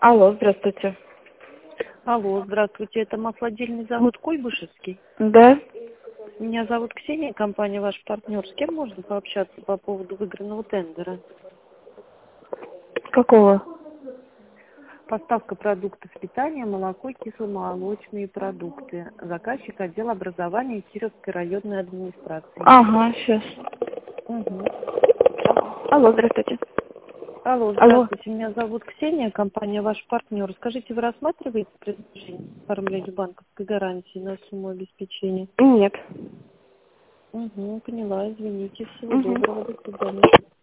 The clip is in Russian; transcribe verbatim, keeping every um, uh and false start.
Алло, здравствуйте. Алло, здравствуйте, это маслодельный завод Куйбышевский. Да? Меня зовут Ксения, компания «Ваш партнер». С кем можно пообщаться по поводу выигранного тендера? Какого? Поставка продуктов питания, молоко, кисломолочные продукты. Заказчик отдел образования Кировской районной администрации. Ага, сейчас. Угу. Алло, здравствуйте. Алло, Алло. здравствуйте, меня зовут Ксения, компания «Ваш партнер». Скажите, вы рассматриваете предложение по оформлению банковской гарантии на сумму обеспечения? Нет. Угу, поняла, извините, всего Угу. доброго, до свидания.